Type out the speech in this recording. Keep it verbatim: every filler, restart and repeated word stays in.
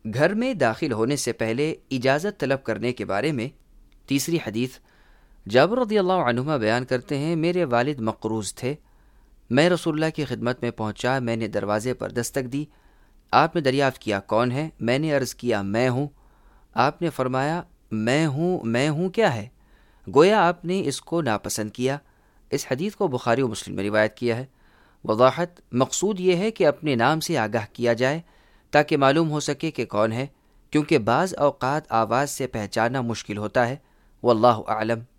घर में दाखिल होने से पहले इजाज़त तलब करने के बारे में तीसरी हदीस, जाबिर रज़ियल्लाहु अन्हुमा बयान करते हैं, मेरे वालिद मक़रूज़ थे, मैं रसूलुल्लाह की खिदमत में पहुंचा, मैंने दरवाज़े पर दस्तक दी, आपने दरियाफ़्त किया कौन है? मैंने अर्ज़ किया मैं हूँ। आपने फरमाया मैं हूँ मैं हूँ क्या है? गोया आपने इसको नापसंद किया। इस हदीस को बुखारी और मुस्लिम में रिवायत किया है। वज़ाहत, मकसूद ये है कि अपने नाम से आगाह किया जाए ताकि मालूम हो सके कि कौन है, क्योंकि बाज़ औक़ात आवाज़ से पहचानना मुश्किल होता है। वल्लाहु आलम।